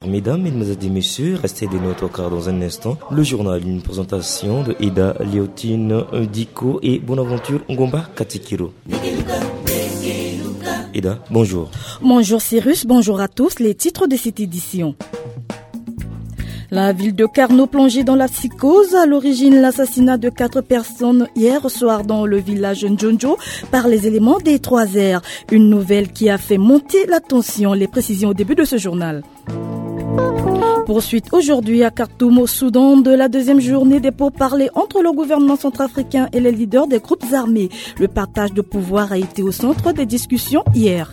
Mesdames, Mesdemoiselles et Messieurs, restez de notre car dans un instant. Le journal, une présentation de Ida Léotine Diko et Bonaventure Ngomba Katikiro. Ida, bonjour. Bonjour Cyrus, bonjour à tous. Les titres de cette édition. La ville de Carnot plongée dans la psychose, à l'origine l'assassinat de 4 personnes hier soir dans le village Ndjonjo par les éléments des 3R. Une nouvelle qui a fait monter la tension, les précisions au début de ce journal. Poursuite aujourd'hui à Khartoum au Soudan de la deuxième journée des pourparlers entre le gouvernement centrafricain et les leaders des groupes armés. Le partage de pouvoir a été au centre des discussions hier.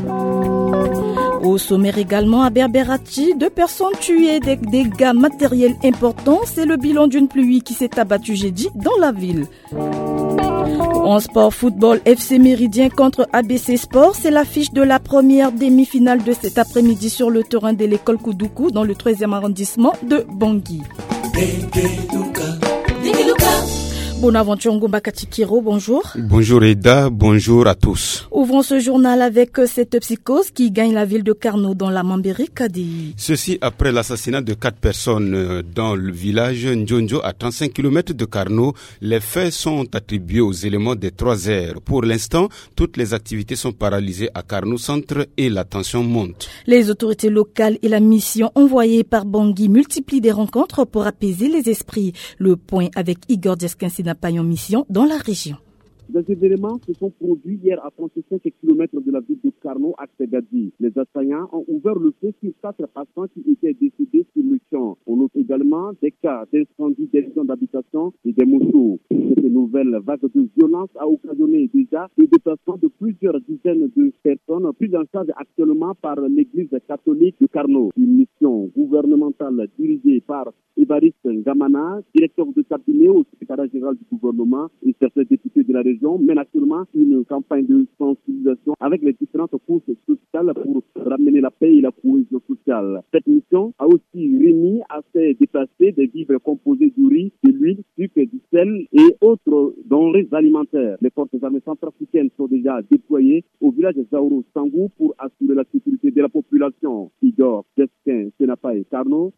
Au sommaire également à Berberati, 2 personnes tuées, des dégâts matériels importants. C'est le bilan d'une pluie qui s'est abattue jeudi dans la ville. En sport football, FC Méridien contre ABC Sport, c'est l'affiche de la première demi-finale de cet après-midi sur le terrain de l'école Koudoukou dans le 13e arrondissement de Bangui. Bonaventure Ngomba Katikiro, bonjour. Bonjour Eda, bonjour à tous. Ouvrons ce journal avec cette psychose qui gagne la ville de Carnot dans la Mambéry KDI. Ceci après l'assassinat de 4 personnes dans le village Ndjonjo à 35 km de Carnot. Les faits sont attribués aux éléments des 3R. Pour l'instant, toutes les activités sont paralysées à Carnot Centre et la tension monte. Les autorités locales et la mission envoyée par Bangui multiplient des rencontres pour apaiser les esprits. Le point avec Igor Djeskinsi n'a pas en mission dans la région. Des événements se sont produits hier à 35 km de la ville de Carnot à Segadi. Les assaillants ont ouvert le feu sur 4 passants qui étaient décédés sur le champ. On note également des cas d'incendie des maisons d'habitation et des motos. Cette nouvelle vague de violence a occasionné déjà le déplacement de plusieurs dizaines de personnes prises en charge actuellement par l'église catholique de Carnot. Une mission gouvernementale dirigée par Évariste Ngamana, directeur de cabinet au secrétariat général du gouvernement et certains députés de la région mène actuellement une campagne de sensibilisation avec les différentes forces sociales pour ramener la paix et la cohésion sociale. Cette mission a aussi remis à ses déplacés des vivres composés du riz, de l'huile, du sucre, du sel et autres denrées alimentaires. Les forces armées centrafricaines sont déjà déployées au village de Zaouro Sangou pour assurer la sécurité de la population. Igor, Destin, Senapaï, Carnot.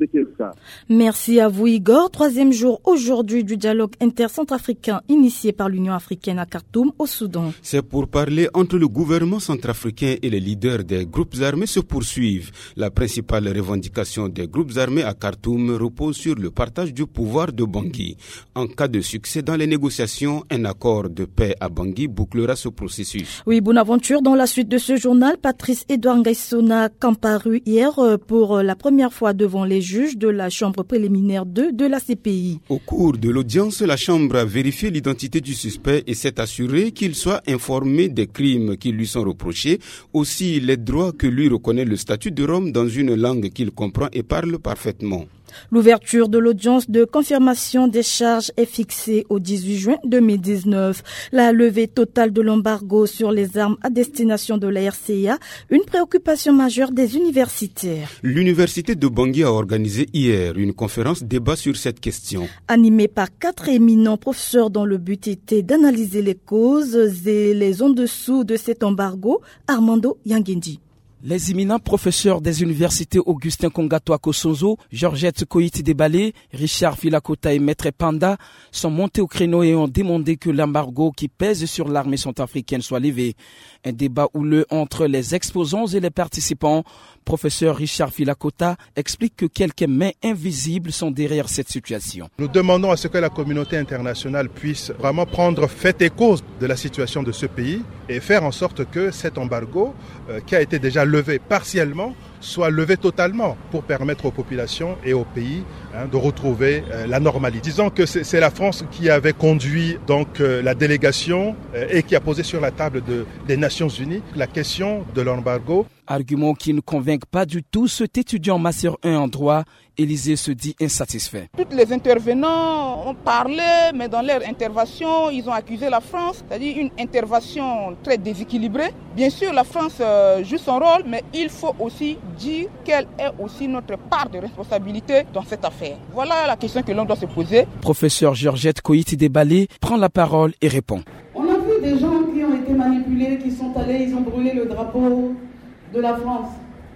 Merci à vous Igor. 3e jour aujourd'hui du dialogue intercentrafricain initié par l'Union africaine à Khartoum au Soudan. C'est pour parler entre le gouvernement centrafricain et les leaders des groupes armés se poursuivent. La principale revendication des groupes armés à Khartoum repose sur le partage du pouvoir de Bangui. En cas de succès dans les négociations, un accord de paix à Bangui bouclera ce processus. Oui, Bonaventure, dans la suite de ce journal, Patrice Edouard Ngaïsona comparu hier pour la première fois devant les juges de la chambre préliminaire 2 de la CPI. Au cours de l'audience, la chambre a vérifié l'identité du suspect et s'est assuré qu'il soit informé des crimes qui lui sont reprochés, aussi les droits que lui reconnaît le statut de Rome dans une langue qu'il comprend et parle parfaitement. L'ouverture de l'audience de confirmation des charges est fixée au 18 juin 2019. La levée totale de l'embargo sur les armes à destination de la RCA, une préoccupation majeure des universitaires. L'université de Bangui a organisé hier une conférence débat sur cette question. Animée par 4 éminents professeurs dont le but était d'analyser les causes et les en dessous de cet embargo, Armando Yangendi. Les éminents professeurs des universités Augustin Kongatoa Kosonzo, Georgette Koïti Debalé, Richard Filakota et Maître Panda sont montés au créneau et ont demandé que l'embargo qui pèse sur l'armée centrafricaine soit levé. Un débat houleux entre les exposants et les participants. Professeur Richard Filakota explique que quelques mains invisibles sont derrière cette situation. Nous demandons à ce que la communauté internationale puisse vraiment prendre fait et cause de la situation de ce pays et faire en sorte que cet embargo, qui a été déjà levé partiellement, soit levé totalement pour permettre aux populations et aux pays de retrouver la normalité. Disons que c'est la France qui avait conduit donc la délégation et qui a posé sur la table des Nations Unies la question de l'embargo. Argument qui ne convainc pas du tout cet étudiant master 1 en droit. Élysée se dit insatisfait. Tous les intervenants ont parlé, mais dans leur intervention, ils ont accusé la France, c'est-à-dire une intervention très déséquilibrée. Bien sûr, la France joue son rôle, mais il faut aussi dire quelle est aussi notre part de responsabilité dans cette affaire. Voilà la question que l'on doit se poser. Professeur Georgette Koïti Debalé prend la parole et répond. On a vu des gens qui ont été manipulés, qui sont allés, ils ont brûlé le drapeau de la France.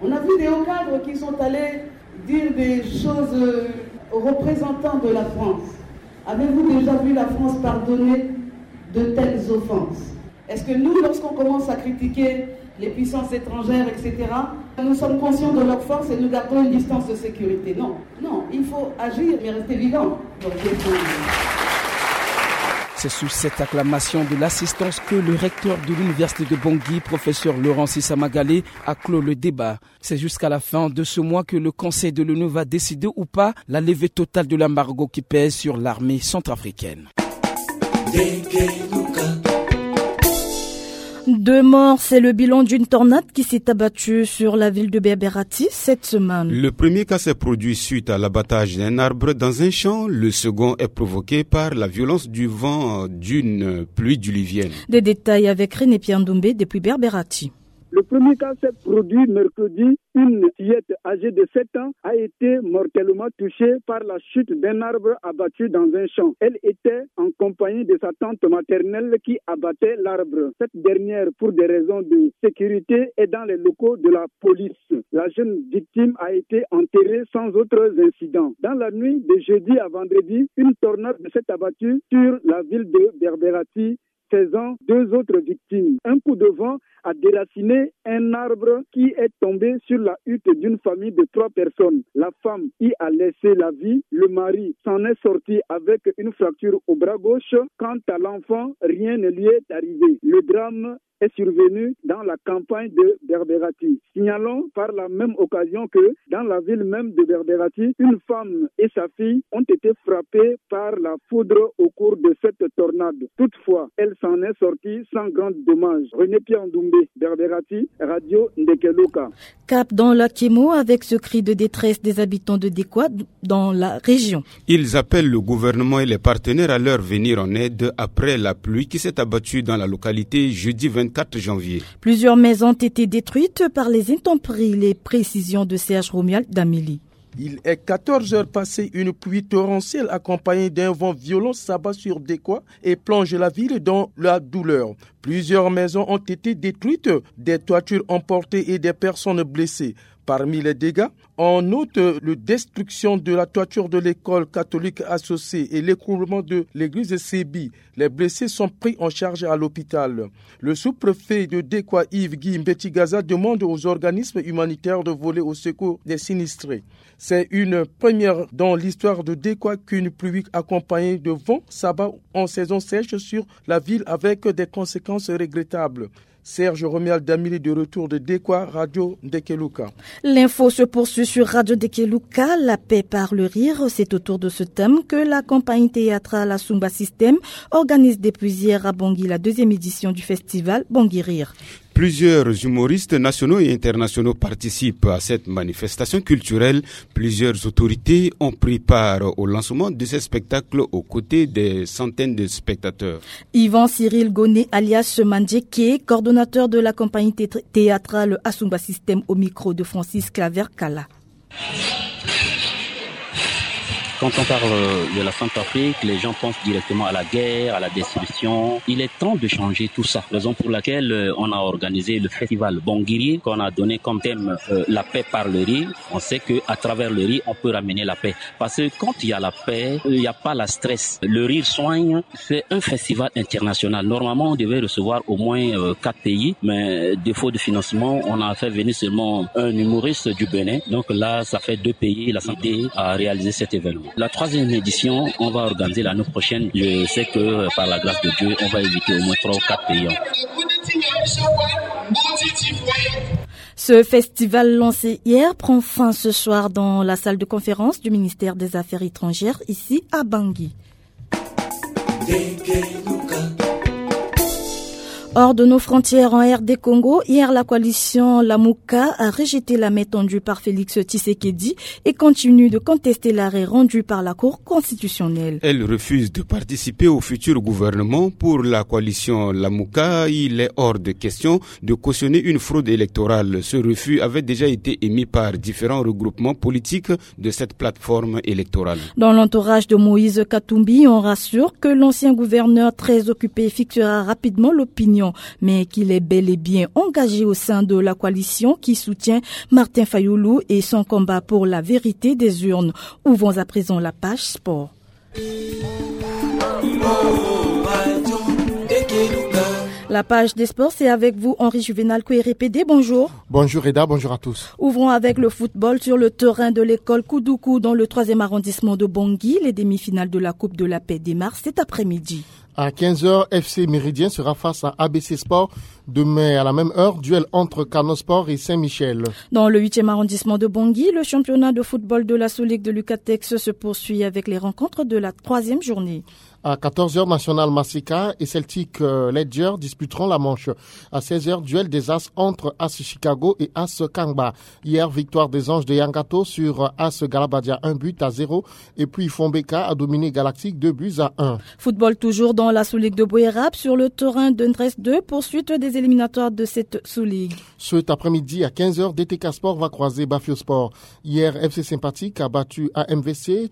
On a vu des hauts cadres qui sont allés dire des choses aux représentants de la France. Avez-vous déjà vu la France pardonner de telles offenses? Est-ce que nous, lorsqu'on commence à critiquer les puissances étrangères, etc., nous sommes conscients de leur force et nous gardons une distance de sécurité? Non, il faut agir mais rester vivant. C'est sous cette acclamation de l'assistance que le recteur de l'université de Bangui, professeur Laurent Sissa Magalé, a clos le débat. C'est jusqu'à la fin de ce mois que le Conseil de l'ONU va décider ou pas la levée totale de l'embargo qui pèse sur l'armée centrafricaine. 2 morts, c'est le bilan d'une tornade qui s'est abattue sur la ville de Berberati cette semaine. Le premier cas s'est produit suite à l'abattage d'un arbre dans un champ. Le second est provoqué par la violence du vent d'une pluie diluvienne. Des détails avec René Piandoumbe depuis Berberati. Le premier cas s'est produit mercredi. Une fillette âgée de 7 ans a été mortellement touchée par la chute d'un arbre abattu dans un champ. Elle était en compagnie de sa tante maternelle qui abattait l'arbre. Cette dernière, pour des raisons de sécurité, est dans les locaux de la police. La jeune victime a été enterrée sans autres incidents. Dans la nuit de jeudi à vendredi, une tornade s'est abattue sur la ville de Berberati, faisant 2 autres victimes. Un coup de vent a déraciné un arbre qui est tombé sur la hutte d'une famille de 3 personnes. La femme y a laissé la vie. Le mari s'en est sorti avec une fracture au bras gauche. Quant à l'enfant, rien ne lui est arrivé. Le drame est survenu dans la campagne de Berberati. Signalons par la même occasion que dans la ville même de Berberati, une femme et sa fille ont été frappées par la foudre au cours de cette tornade. Toutefois, elle s'en est sortie sans grand dommage. René Piandoumbe, Berberati, Radio Ndekeluka. Cap dans la Kémo avec ce cri de détresse des habitants de Dekwa dans la région. Ils appellent le gouvernement et les partenaires à leur venir en aide après la pluie qui s'est abattue dans la localité jeudi 24 janvier. Plusieurs maisons ont été détruites par les intempéries. Les précisions de Serge Romial d'Amélie. Il est 14 heures passées, une pluie torrentielle accompagnée d'un vent violent s'abat sur Dekwa et plonge la ville dans la douleur. Plusieurs maisons ont été détruites, des toitures emportées et des personnes blessées. Parmi les dégâts, on note la destruction de la toiture de l'école catholique associée et l'écroulement de l'église de Sébi. Les blessés sont pris en charge à l'hôpital. Le sous-préfet de Dekwa, Yves Guy Mbetigaza, demande aux organismes humanitaires de voler au secours des sinistrés. C'est une première dans l'histoire de Dekwa qu'une pluie accompagnée de vent s'abat en saison sèche sur la ville avec des conséquences regrettables. Serge Romial d'Amélie de retour de Dekwa, Radio Ndekeluka. L'info se poursuit sur Radio Ndekeluka. La paix par le rire. C'est autour de ce thème que la compagnie théâtrale Asumba System organise depuis hier à Bangui la 2e édition du festival Bangui Rire. Plusieurs humoristes nationaux et internationaux participent à cette manifestation culturelle. Plusieurs autorités ont pris part au lancement de ces spectacles aux côtés des centaines de spectateurs. Yvan Cyril Goné alias Mandjeke, coordonnateur de la compagnie théâtrale Asumba System au micro de Francis Claver Kala. Quand on parle de la Centrafrique, les gens pensent directement à la guerre, à la destruction. Il est temps de changer tout ça. Raison pour laquelle on a organisé le festival Bangui, qu'on a donné comme thème la paix par le rire. On sait qu'à travers le rire, on peut ramener la paix. Parce que quand il y a la paix, il n'y a pas la stress. Le rire soigne. C'est un festival international. Normalement, on devait recevoir au moins 4 pays, mais défaut de financement, on a fait venir seulement un humoriste du Bénin. Donc là, ça fait 2 pays, la santé, à réaliser cet événement. La 3e édition, on va organiser l'année prochaine. Je sais que par la grâce de Dieu, on va éviter au moins 3 ou 4 pays. Ce festival lancé hier prend fin ce soir dans la salle de conférence du ministère des Affaires étrangères ici à Bangui. Hors de nos frontières en RD Congo, hier la coalition Lamuka a rejeté la main tendue par Félix Tshisekedi et continue de contester l'arrêt rendu par la Cour constitutionnelle. Elle refuse de participer au futur gouvernement. Pour la coalition Lamuka, il est hors de question de cautionner une fraude électorale. Ce refus avait déjà été émis par différents regroupements politiques de cette plateforme électorale. Dans l'entourage de Moïse Katumbi, on rassure que l'ancien gouverneur très occupé fixera rapidement l'opinion opinions, mais qu'il est bel et bien engagé au sein de la coalition qui soutient Martin Fayoulou et son combat pour la vérité des urnes. Ouvrons à présent la page sport. La page des sports, c'est avec vous, Henri Juvenal Kouéré-Pédé. Bonjour. Bonjour Eda, bonjour à tous. Ouvrons avec le football sur le terrain de l'école Koudoukou dans le 3e arrondissement de Bangui. Les demi-finales de la Coupe de la Paix démarrent cet après-midi. À 15h, FC Méridien sera face à ABC Sport. Demain, à la même heure, duel entre Carnot Sport et Saint-Michel. Dans le 8e arrondissement de Bangui, le championnat de football de la Sous-Ligue de Lucatex se poursuit avec les rencontres de la 3e journée. À 14h, National Massika et Celtic Ledger disputeront la manche. À 16h, duel des As entre As Chicago et As Kangba. Hier, victoire des Anges de Yangato sur As Galabadia 1-0. Et puis Fombeka a dominé Galactique 2-1. Football toujours dans la Sous-Ligue de Boérab sur le terrain de Ndres 2, poursuite des éliminatoires de cette Sous-Ligue. Cet après-midi, à 15h, DTK Sport va croiser Bafio Sport. Hier, FC Sympathique a battu AMVC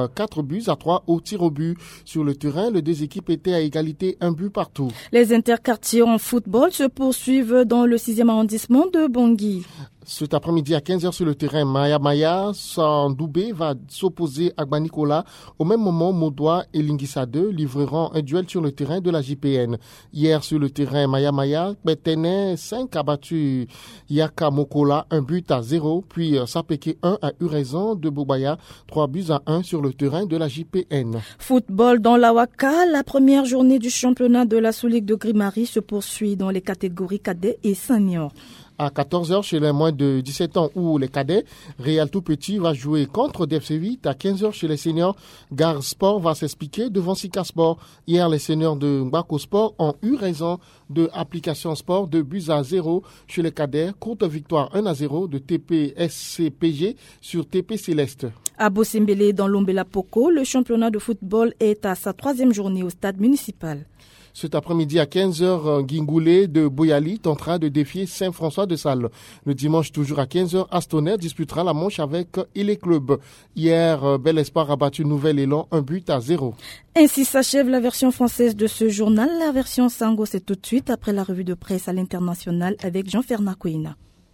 4-3 au tir au but. Sur le terrain, les deux équipes étaient à égalité, un but partout. Les interquartiers en football se poursuivent dans le 6e arrondissement de Bangui. Cet après-midi à 15h sur le terrain, Maya Sandoubé va s'opposer à Gbanikola. Au même moment, Modoa et Lingissa 2 livreront un duel sur le terrain de la JPN. Hier sur le terrain, Maya Betene 5 a battu Yaka Mokola 1-0. Puis Sapeke 1 a eu raison de Bobaya 3-1 sur le terrain de la JPN. Football dans la Waka, la première journée du championnat de la Sous-Ligue de Grimari se poursuit dans les catégories cadets et seniors. À 14h, chez les moins de 17 ans ou les cadets, Real Tout Petit va jouer contre DFC8. À 15h, chez les seniors, Gare Sport va s'expliquer devant Sika Sport. Hier, les seniors de Mbako Sport ont eu raison de Application Sport 2-0 chez les cadets. Courte victoire 1-0 de TP-SCPG sur TP Céleste. À Bossimbélé, dans l'Ombela Poko, le championnat de football est à sa 3e journée au stade municipal. Cet après-midi à 15h, Guingoulé de Boyali tentera de défier Saint-François de Sales. Le dimanche, toujours à 15h, Astonner disputera la manche avec Ilé Club. Hier, Bel Espoir a battu Nouvel Élan 1-0. Ainsi s'achève la version française de ce journal. La version Sango, c'est tout de suite après la revue de presse à l'international avec Jean-Fernand Kouina.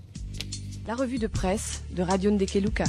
La revue de presse de Radio Ndekeluka.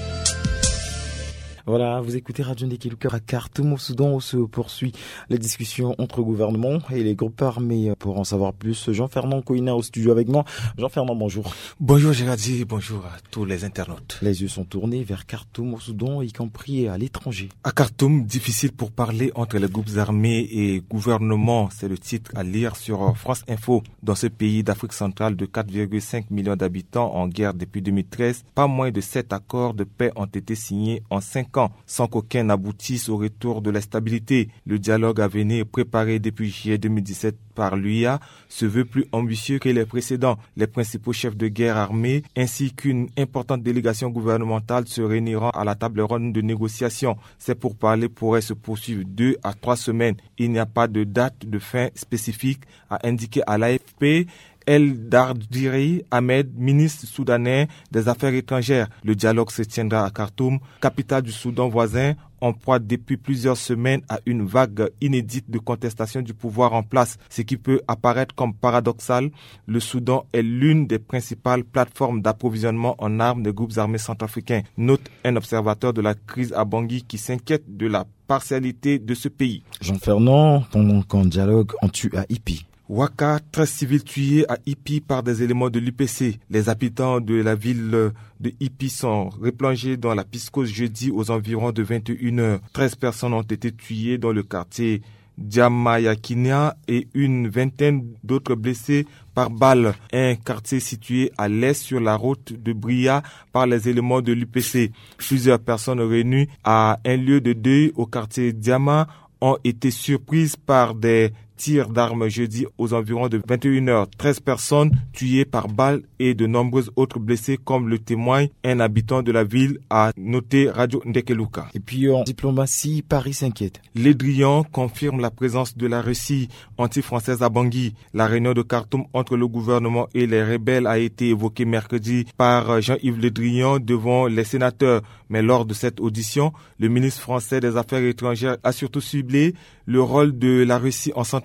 Voilà, vous écoutez Radio Ndekeluka à Khartoum au Soudan où se poursuit les discussions entre gouvernements et les groupes armés. Pour en savoir plus, Jean-Fernand Kouina au studio avec moi. Jean-Fernand, bonjour. Bonjour Gérardi, bonjour à tous les internautes. Les yeux sont tournés vers Khartoum au Soudan, y compris à l'étranger. À Khartoum, difficile pour parler entre les groupes armés et gouvernements. C'est le titre à lire sur France Info. Dans ce pays d'Afrique centrale de 4,5 millions d'habitants en guerre depuis 2013, pas moins de 7 accords de paix ont été signés en 5 ans, sans qu'aucun n'aboutisse au retour de la stabilité. Le dialogue à venir, préparé depuis juillet 2017 par l'UIA, se veut plus ambitieux que les précédents. Les principaux chefs de guerre armés ainsi qu'une importante délégation gouvernementale se réuniront à la table ronde de négociation. Ces pourparlers pourraient se poursuivre 2 à 3 semaines. Il n'y a pas de date de fin spécifique, a indiqué à l'AFP El Dardiri Ahmed, ministre soudanais des Affaires étrangères. Le dialogue se tiendra à Khartoum, capitale du Soudan voisin, en proie depuis plusieurs semaines à une vague inédite de contestation du pouvoir en place. Ce qui peut apparaître comme paradoxal, le Soudan est l'une des principales plateformes d'approvisionnement en armes des groupes armés centrafricains. Note un observateur de la crise à Bangui qui s'inquiète de la partialité de ce pays. Jean-Fernand, pendant qu'en dialogue, on tue à Ipi. Ouaka, 13 civils tués à Ipi par des éléments de l'UPC. Les habitants de la ville de Ipi sont replongés dans la psychose jeudi aux environs de 21h. 13 personnes ont été tuées dans le quartier Diamayakinia et une vingtaine d'autres blessés par balle. Un quartier situé à l'est sur la route de Bria par les éléments de l'UPC. Plusieurs personnes réunies à un lieu de deuil au quartier Diama ont été surprises par des tirs d'armes jeudi aux environs de 21h. 13 personnes tuées par balle et de nombreuses autres blessées, comme le témoigne un habitant de la ville, a noté Radio Ndekeluka. Et puis en diplomatie, Paris s'inquiète. Le Drian confirme la présence de la Russie anti-française à Bangui. La réunion de Khartoum entre le gouvernement et les rebelles a été évoquée mercredi par Jean-Yves Le Drian devant les sénateurs. Mais lors de cette audition, le ministre français des Affaires étrangères a surtout ciblé le rôle de la Russie en Centrafrique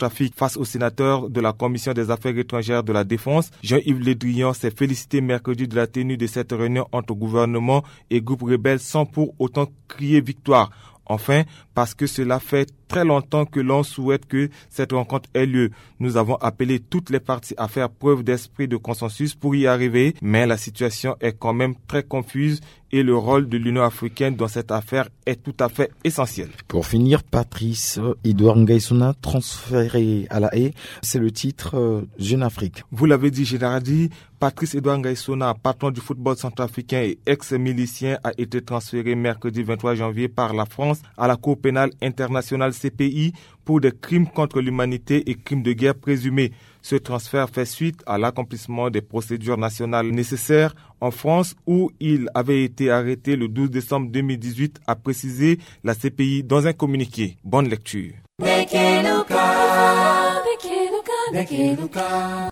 Centrafrique face au sénateur de la Commission des Affaires étrangères de la Défense. Jean-Yves Le Drian s'est félicité mercredi de la tenue de cette réunion entre gouvernement et groupes rebelles sans pour autant crier victoire. Enfin, parce que cela fait très longtemps que l'on souhaite que cette rencontre ait lieu. Nous avons appelé toutes les parties à faire preuve d'esprit de consensus pour y arriver, mais la situation est quand même très confuse et le rôle de l'Union africaine dans cette affaire est tout à fait essentiel. Pour finir, Patrice Edouard Ngaïsouna transféré à La Haye, c'est le titre Jeune Afrique. Vous l'avez dit, Généradi, Patrice Edouard Ngaïsouna, patron du football centrafricain et ex-milicien, a été transféré mercredi 23 janvier par la France à la Cour pénale internationale CPI pour des crimes contre l'humanité et crimes de guerre présumés. Ce transfert fait suite à l'accomplissement des procédures nationales nécessaires en France où il avait été arrêté le 12 décembre 2018, a précisé la CPI dans un communiqué. Bonne lecture.